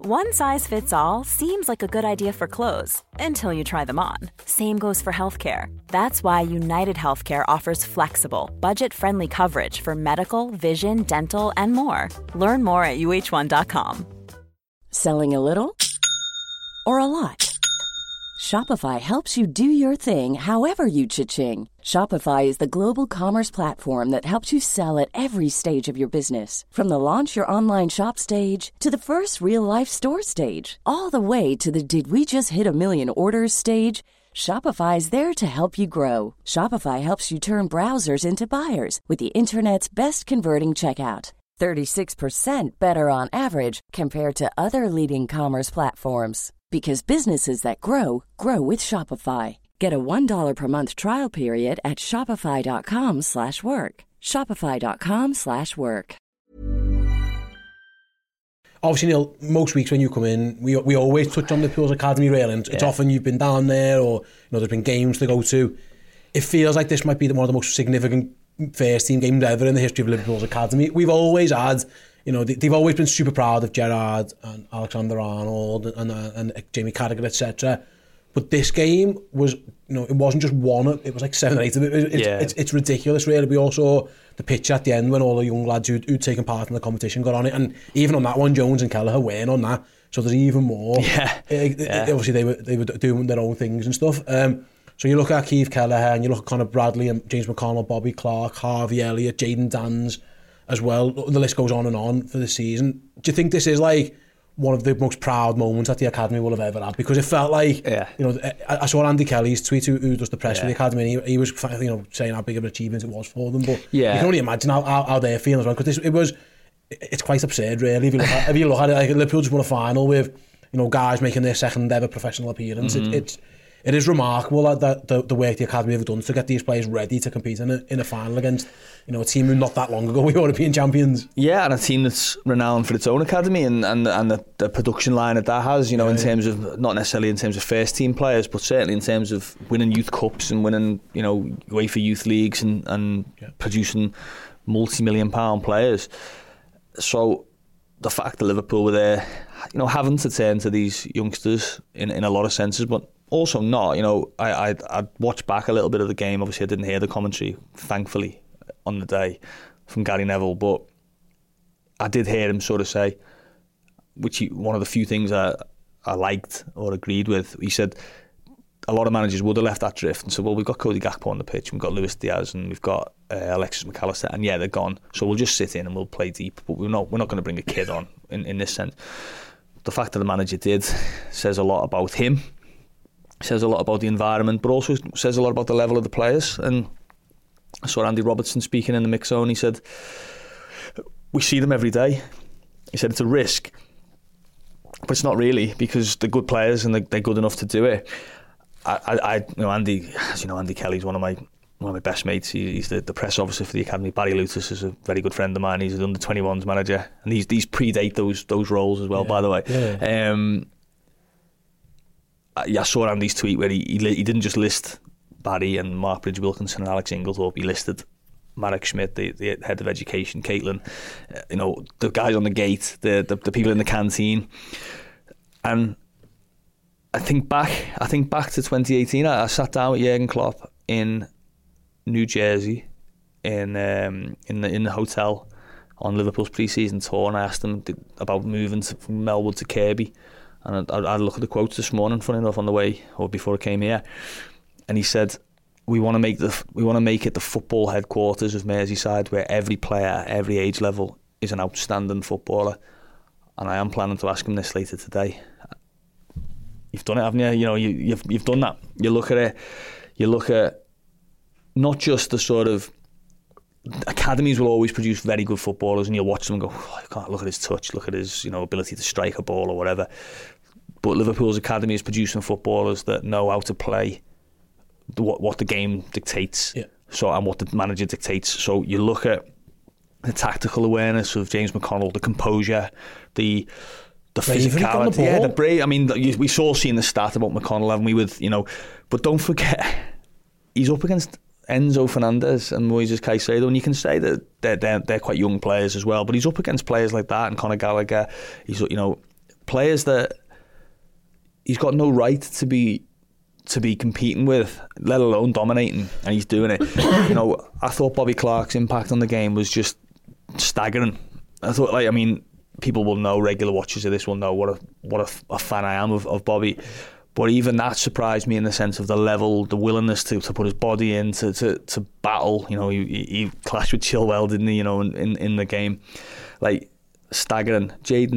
One size fits all seems like a good idea for clothes until you try them on. Same goes for healthcare. That's why United Healthcare offers flexible, budget-friendly coverage for medical, vision, dental, and more. Learn more at uh1.com. Selling a little or a lot? Shopify helps you do your thing however you cha-ching. Shopify is the global commerce platform that helps you sell at every stage of your business. From the launch your online shop stage to the first real-life store stage, all the way to the did we just hit a million orders stage. Shopify is there to help you grow. Shopify helps you turn browsers into buyers with the internet's best converting checkout. 36% better on average compared to other leading commerce platforms. Because businesses that grow, grow with Shopify. Get a $1 per month trial period at shopify.com/work. Shopify.com/work. Obviously, Neil, most weeks when you come in, we always touch on Liverpool's academy railings. It's often you've been down there, or there's been games to go to. It feels like this might be one of the most significant first team games ever in the history of Liverpool's academy. We've always had, they've always been super proud of Gerrard and Alexander-Arnold and Jamie Carragher, etc. But this game was, it wasn't just one, it was like 7 or 8 of it. It's ridiculous, really. We all saw the pitch at the end when all the young lads who'd taken part in the competition got on it. And even on that one, Jones and Kelleher weren't on that. So there's even more. Obviously, they were doing their own things and stuff. So you look at Keith Kelleher and you look at Conor Bradley and James McConnell, Bobby Clark, Harvey Elliott, Jayden Dans as well. The list goes on and on for the season. Do you think this is like one of the most proud moments that the academy will have ever had? Because it felt like, I saw Andy Kelly's tweet, who does the press for the academy, and he was saying how big of an achievement it was for them. But you can only imagine how they're feeling as well. Because it's quite absurd, really. If you look at it, like Liverpool just won a final with guys making their second ever professional appearance. It is remarkable that the work the academy have done to get these players ready to compete in a final against a team who not that long ago were European champions. Yeah, and a team that's renowned for its own academy and the production line that has, in terms of, not necessarily in terms of first team players, but certainly in terms of winning youth cups and winning, UEFA youth leagues and producing multi-million-pound players. So the fact that Liverpool were there, having to turn to these youngsters in a lot of senses, but also not, I watched back a little bit of the game. Obviously I didn't hear the commentary, thankfully, on the day from Gary Neville, but I did hear him sort of say, one of the few things I liked or agreed with, he said a lot of managers would have left that drift and said, well, we've got Cody Gakpo on the pitch, we've got Luis Diaz and we've got Alexis McAllister, and they're gone, so we'll just sit in and we'll play deep, but we're not going to bring a kid on in this sense. The fact that the manager did says a lot about him, says a lot about the environment, but also says a lot about the level of the players. And I saw Andy Robertson speaking in the mix zone. He said, we see them every day. He said it's a risk, but it's not really, because they're good players and they're good enough to do it. Andy, as you know, Andy Kelly's one of my best mates. He's the press officer for the academy. Barry Lutus is a very good friend of mine. He's the under-21s manager, and these predate those roles as well. By the way. I saw Andy's tweet where he didn't just list Barry and Mark Bridge-Wilkinson and Alex Inglethorpe. He listed Marek Schmidt, the head of education, Caitlin, the guys on the gate, the people in the canteen. And I think back to 2018. I sat down with Jurgen Klopp in New Jersey in the hotel on Liverpool's pre-season tour, and I asked him about moving from Melwood to Kirkby. And I look at the quotes this morning, funny enough, on the way or before I came here, and he said, "We want to make it the football headquarters of Merseyside, where every player, every age level, is an outstanding footballer." And I am planning to ask him this later today. You've done it, haven't you? You've done that. You look at it. You look at not just the sort of academies will always produce very good footballers, and you'll watch them and go, oh, I can't look at his touch, look at his ability to strike a ball or whatever. But Liverpool's academy is producing footballers that know how to play what the game dictates, and what the manager dictates. So you look at the tactical awareness of James McConnell, the composure, the physicality, the brave. I mean, we saw seeing the stat about McConnell, haven't we? But don't forget, he's up against Enzo Fernandez and Moises Caicedo, and you can say that they're quite young players as well, but he's up against players like that and Conor Gallagher. He's players that he's got no right to be competing with, let alone dominating, and he's doing it. You know, I thought Bobby Clark's impact on the game was just staggering. I thought, like, I mean, people will know, regular watchers of this will know what a fan I am of Bobby. But even that surprised me in the sense of the level, the willingness to put his body in, to battle. You know, he clashed with Chilwell, didn't he? You know, in the game, like, staggering. Jayden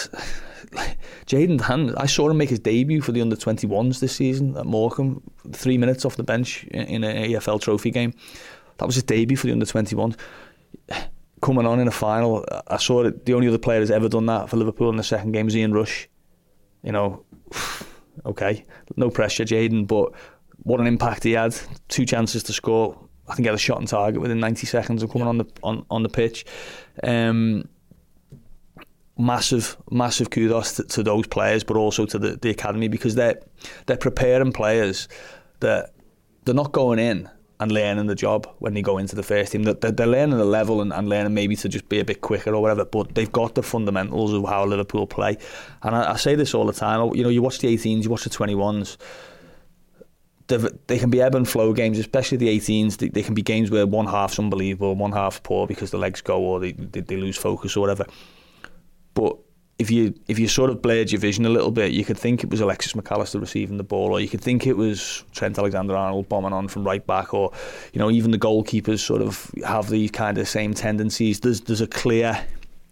Dan, I saw him make his debut for the under-21s this season at Morecambe, 3 minutes off the bench in an AFL trophy game. That was his debut for the under-21s. Coming on in a final, I saw that the only other player who's ever done that for Liverpool in the second game was Ian Rush. You know, okay, no pressure, Jayden, but what an impact he had. 2 chances to score. I think he had a shot on target within 90 seconds of coming on the pitch. Massive kudos to those players, but also to the academy, because they're preparing players that they're not going in and learning the job when they go into the first team. They're learning the level and learning maybe to just be a bit quicker or whatever, but they've got the fundamentals of how Liverpool play. And I say this all the time, you know, you watch the 18s, you watch the 21s, they can be ebb and flow games, especially the 18s. They can be games where one half's unbelievable, one half's poor because the legs go or they lose focus or whatever. But if you sort of blurred your vision a little bit, you could think it was Alexis McAllister receiving the ball, or you could think it was Trent Alexander-Arnold bombing on from right back, or, you know, even the goalkeepers sort of have these kind of same tendencies. There's a clear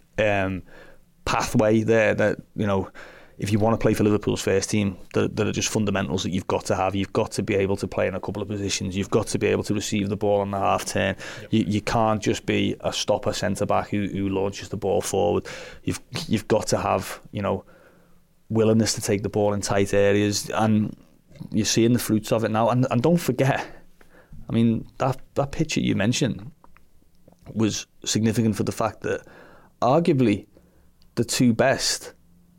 pathway there that, you know, if you want to play for Liverpool's first team, that are just fundamentals that you've got to have. You've got to be able to play in a couple of positions. You've got to be able to receive the ball on the half turn. Yep. You can't just be a stopper centre back who launches the ball forward. You've got to have, you know, willingness to take the ball in tight areas, and you're seeing the fruits of it now. And don't forget, I mean, that picture you mentioned was significant for the fact that arguably the 2 best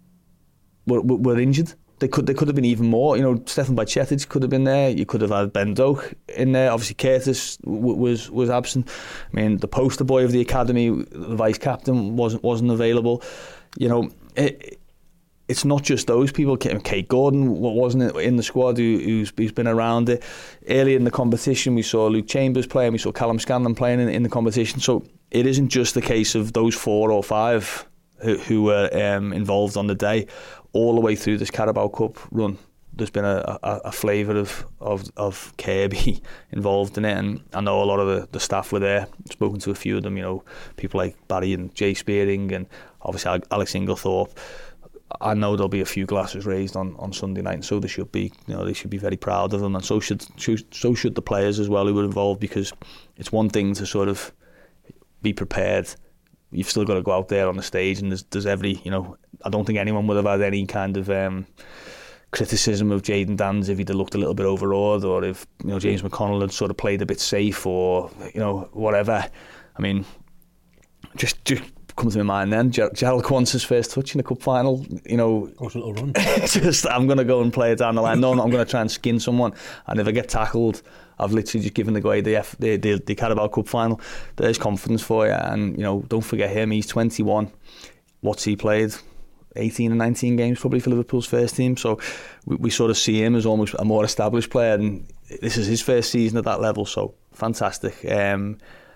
were injured. They could have been even more. You know, Stefan Bajcetic could have been there. You could have had Ben Doak in there. Obviously, Curtis was absent. I mean, the poster boy of the academy, the vice captain, wasn't available. You know, it's not just those people. Kate Gordon wasn't in the squad, who's been around it. Early in the competition, we saw Luke Chambers playing. We saw Callum Scanlon playing in the competition. So it isn't just the case of those 4 or 5 who were involved on the day. All the way through this Carabao Cup run, there's been a flavour of Kirby involved in it, and I know a lot of the staff were there. I've spoken to a few of them, you know, people like Barry and Jay Spearing, and obviously Alex Inglethorpe. I know there'll be a few glasses raised on Sunday night, and so they should be. You know, they should be very proud of them, and so should the players as well who were involved, because it's one thing to sort of be prepared. You've still got to go out there on the stage, and there's every, you know, I don't think anyone would have had any kind of criticism of Jayden Danns if he'd have looked a little bit overawed, or if, you know, James McConnell had sort of played a bit safe, or, you know, whatever. I mean, just comes to my mind then, Gerald Quansah's first touch in the cup final, you know, goes a little run. I'm going to go and play it down the line. No, I'm going to try and skin someone, and if I get tackled, I've literally just given away the Carabao Cup final. There's confidence for you, and, you know, don't forget him. He's 21. What's he played? 18 and 19 games probably for Liverpool's first team. So we sort of see him as almost a more established player, and this is his first season at that level. So fantastic. Yeah,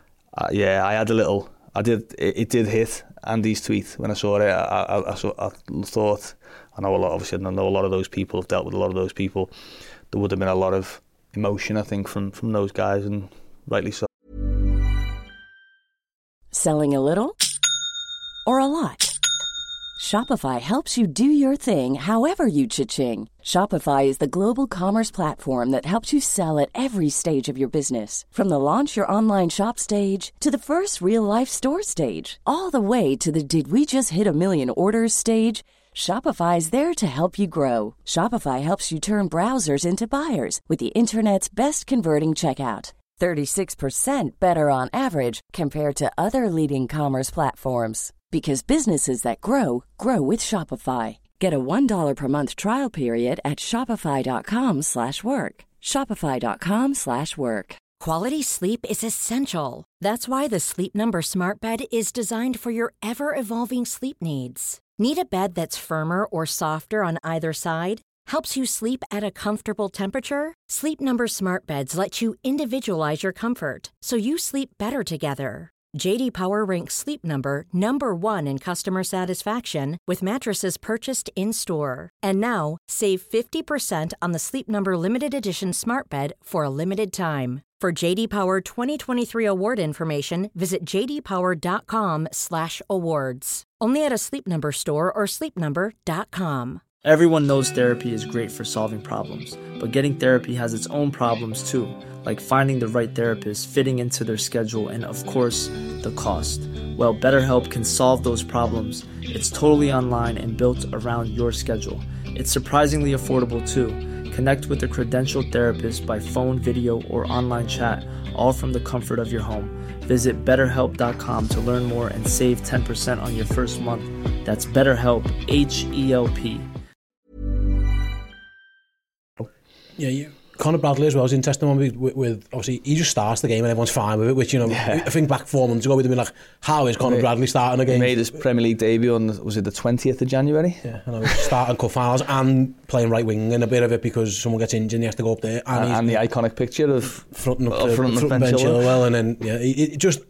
I had a little. It did hit Andy's tweet when I saw it. I thought, I know a lot. Obviously, I know a lot of those people. Have dealt with a lot of those people. There would have been a lot of emotion, I think, from those guys, and rightly so. Selling a little or a lot? Shopify helps you do your thing however you cha-ching. Shopify is the global commerce platform that helps you sell at every stage of your business. From the launch your online shop stage to the first real-life store stage, all the way to the did we just hit a million orders stage. Shopify is there to help you grow. Shopify helps you turn browsers into buyers with the internet's best converting checkout. 36% better on average compared to other leading commerce platforms. Because businesses that grow, grow with Shopify. Get a $1 per month trial period at shopify.com/work. Shopify.com/work. Quality sleep is essential. That's why the Sleep Number Smart Bed is designed for your ever-evolving sleep needs. Need a bed that's firmer or softer on either side? Helps you sleep at a comfortable temperature? Sleep Number Smart Beds let you individualize your comfort so you sleep better together. J.D. Power ranks Sleep Number number 1 in customer satisfaction with mattresses purchased in-store. And now, save 50% on the Sleep Number Limited Edition Smart Bed for a limited time. For J.D. Power 2023 award information, visit jdpower.com/awards. Only at a Sleep Number store or sleepnumber.com. Everyone knows therapy is great for solving problems, but getting therapy has its own problems too, like finding the right therapist, fitting into their schedule, and of course, the cost. Well, BetterHelp can solve those problems. It's totally online and built around your schedule. It's surprisingly affordable too. Connect with a credentialed therapist by phone, video, or online chat, all from the comfort of your home. Visit BetterHelp.com to learn more and save 10% on your first month. That's BetterHelp, H-E-L-P. Yeah, Conor Bradley as well is interesting one with obviously he just starts the game and everyone's fine with it, which, you know, I think back 4 months ago we'd have been like, how is Conor Bradley starting a game? He made his Premier League debut on, was it the 20th of January? Yeah, and I was starting cup finals and playing right wing in a bit of it because someone gets injured and he has to go up there. And the iconic picture of fronting up Ben Chilwell, and then it just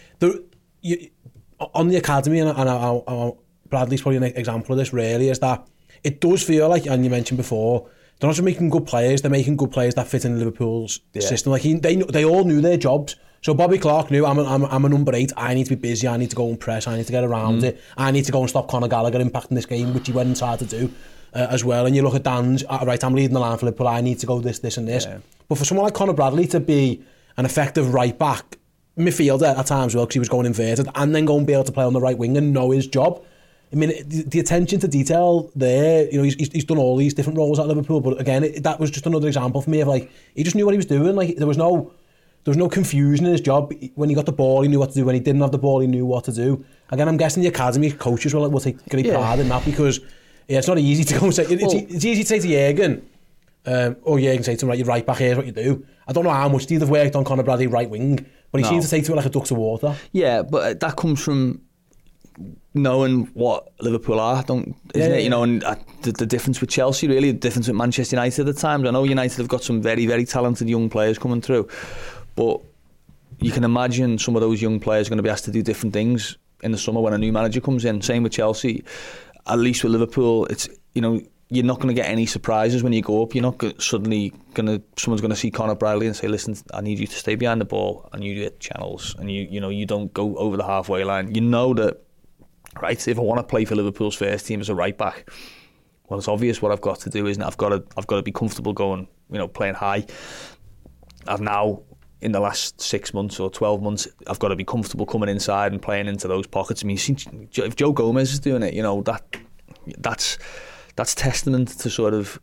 on the academy, and Bradley's probably an example of this really, is that it does feel like, and you mentioned before, they're not just making good players, they're making good players that fit in Liverpool's system. Like they all knew their jobs. So Bobby Clark knew, I'm a number 8, I need to be busy, I need to go and press, I need to get around it, I need to go and stop Conor Gallagher impacting this game, which he went and tried to do as well. And you look at Dan's, right, I'm leading the line for Liverpool, I need to go this and this. Yeah. But for someone like Conor Bradley to be an effective right back, midfielder at times as well, because he was going inverted, and then go and be able to play on the right wing and know his job. I mean, the attention to detail there, you know, he's done all these different roles at Liverpool, but again, that was just another example for me of like, he just knew what he was doing. Like, there was no confusion in his job. When he got the ball, he knew what to do. When he didn't have the ball, he knew what to do. Again, I'm guessing the academy coaches will take great pride in that, because it's not easy to go and say, it's easy to say to Jürgen, Jürgen say to him, right, you're right back, here's what you do. I don't know how much he'd have worked on Conor Bradley right wing, but he seems to take to it like a duck to water. Yeah, but that comes from knowing what Liverpool are, isn't it? You know, and the difference with Chelsea, really, the difference with Manchester United at times. I know United have got some very, very talented young players coming through, but you can imagine some of those young players are going to be asked to do different things in the summer when a new manager comes in. Same with Chelsea. At least with Liverpool, it's, you know, you're not going to get any surprises when you go up. You're not suddenly someone's going to see Conor Bradley and say, listen, I need you to stay behind the ball and you hit channels and you don't go over the halfway line. You know that, right, if I want to play for Liverpool's first team as a right back, well, it's obvious what I've got to do, isn't it? I've got to be comfortable going, you know, playing high. I've now, in the last 6 months or 12 months, I've got to be comfortable coming inside and playing into those pockets. I mean, if Joe Gomez is doing it, you know, that's testament to sort of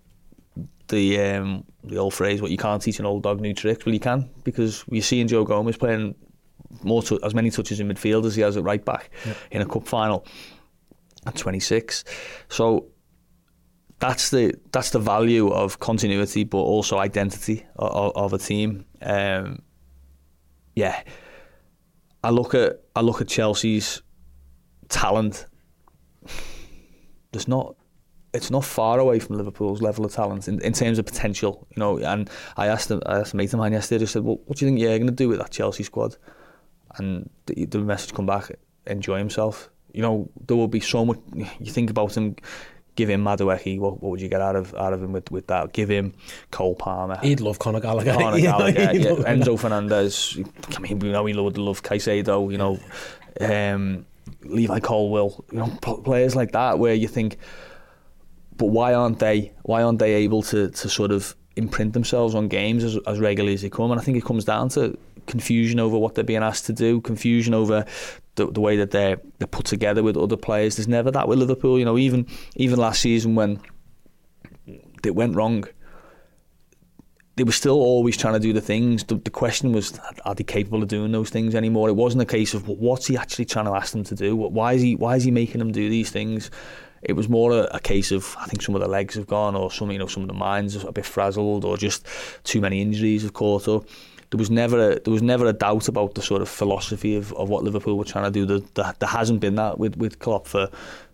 the old phrase, what you can't teach an old dog new tricks. Well, you can, because we're seeing Joe Gomez playing as many touches in midfield as he has at right back in a cup final at 26. So that's the value of continuity, but also identity of a team. I look at Chelsea's talent. It's not far away from Liverpool's level of talent in terms of potential, you know. And I asked a mate of mine yesterday, I just said, well, what do you think you're going to do with that Chelsea squad? And the message come back, enjoy himself. You know, there will be so much. You think about him, give him Madueke, what would you get out of him with that? Give him Cole Palmer. He'd love Conor Gallagher. Enzo Fernandez. I mean, we know he would love Caicedo, you know, Levi Colwill, you know, players like that where you think, but why aren't they able to sort of imprint themselves on games as regularly as they come? And I think it comes down to confusion over what they're being asked to do, confusion over the way that they're put together with other players. There's never that with Liverpool, you know. Even last season when it went wrong, they were still always trying to do the things. The question was, are they capable of doing those things anymore? It wasn't a case of what's he actually trying to ask them to do. Why is he making them do these things? It was more a case of, I think some of the legs have gone, or some of the minds are a bit frazzled, or just too many injuries have caught up. There was never a doubt about the sort of philosophy of what Liverpool were trying to do. There hasn't been that with Klopp for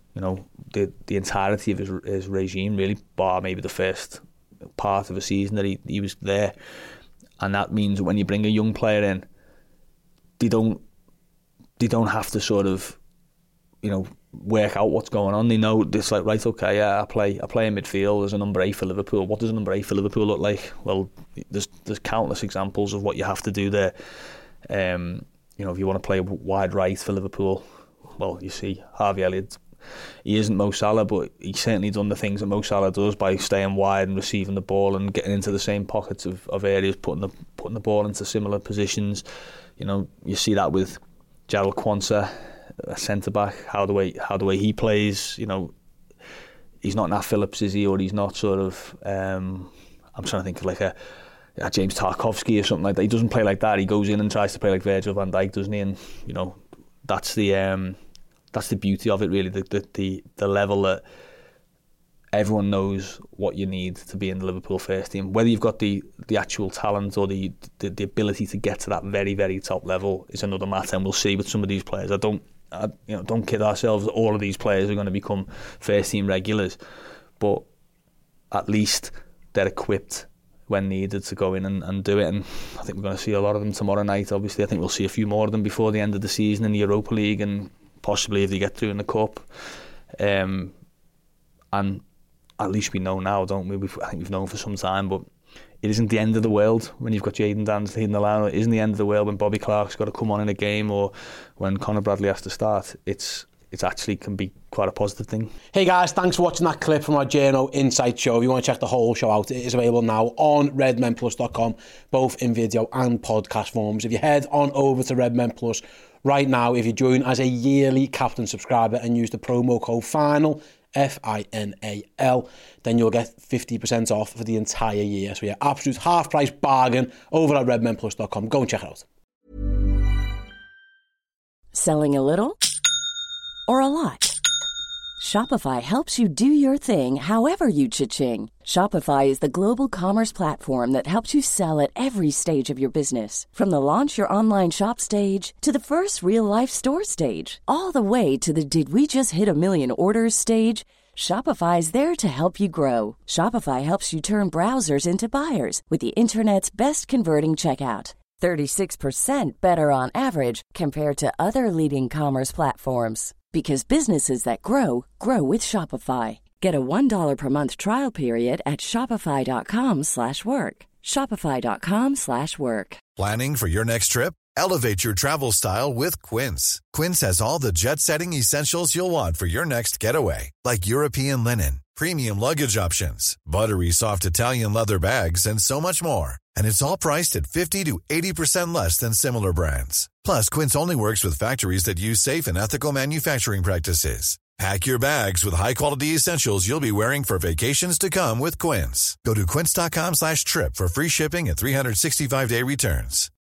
you know, the entirety of his regime, really, bar maybe the first part of a season that he was there. And that means when you bring a young player in, they don't have to sort of, you know, work out what's going on. They know it's like, right, okay, yeah, I play in midfield as a number 8 for Liverpool. What does a number 8 for Liverpool look like? Well, there's countless examples of what you have to do there. You know, if you want to play wide right for Liverpool, well, you see Harvey Elliott. He isn't Mo Salah, but he's certainly done the things that Mo Salah does by staying wide and receiving the ball and getting into the same pockets of areas, putting the ball into similar positions. You know, you see that with Jarell Quansah, a centre back, how the way he plays. You know, he's not Nat Phillips, is he? Or he's not sort of I'm trying to think of like a James Tarkowski or something like that. He doesn't play like that. He goes in and tries to play like Virgil van Dijk, doesn't he? And you know, that's the beauty of it, really. The level that everyone knows what you need to be in the Liverpool first team. Whether you've got the actual talent or the ability to get to that very, very top level is another matter, and we'll see with some of these players. Don't kid ourselves that all of these players are going to become first team regulars, but at least they're equipped when needed to go in and do it. And I think we're going to see a lot of them tomorrow night. Obviously, I think we'll see a few more of them before the end of the season in the Europa League, and possibly if they get through in the Cup. And at least we know now, don't we? I think we've known for some time, but it isn't the end of the world when you've got Jadon Danns hitting the line. It isn't the end of the world when Bobby Clark's got to come on in a game, or when Conor Bradley has to start. It's actually can be quite a positive thing. Hey guys, thanks for watching that clip from our Journo Insight show. If you want to check the whole show out, it is available now on redmenplus.com, both in video and podcast forms. If you head on over to Red Men Plus right now, if you join as a yearly Captain subscriber and use the promo code FINAL, FINAL, then you'll get 50% off for the entire year. So yeah, absolute half price bargain over at redmenplus.com. Go and check it out. Selling a little or a lot? Shopify helps you do your thing however you cha-ching. Shopify is the global commerce platform that helps you sell at every stage of your business. From the launch your online shop stage to the first real-life store stage, all the way to the did we just hit a million orders stage. Shopify is there to help you grow. Shopify helps you turn browsers into buyers with the internet's best converting checkout. 36% better on average compared to other leading commerce platforms. Because businesses that grow, grow with Shopify. Get a $1 per month trial period at shopify.com/work. Shopify.com/work. Planning for your next trip? Elevate your travel style with Quince. Quince has all the jet-setting essentials you'll want for your next getaway, like European linen, premium luggage options, buttery soft Italian leather bags, and so much more. And it's all priced at 50 to 80% less than similar brands. Plus, Quince only works with factories that use safe and ethical manufacturing practices. Pack your bags with high-quality essentials you'll be wearing for vacations to come with Quince. Go to quince.com/trip for free shipping and 365-day returns.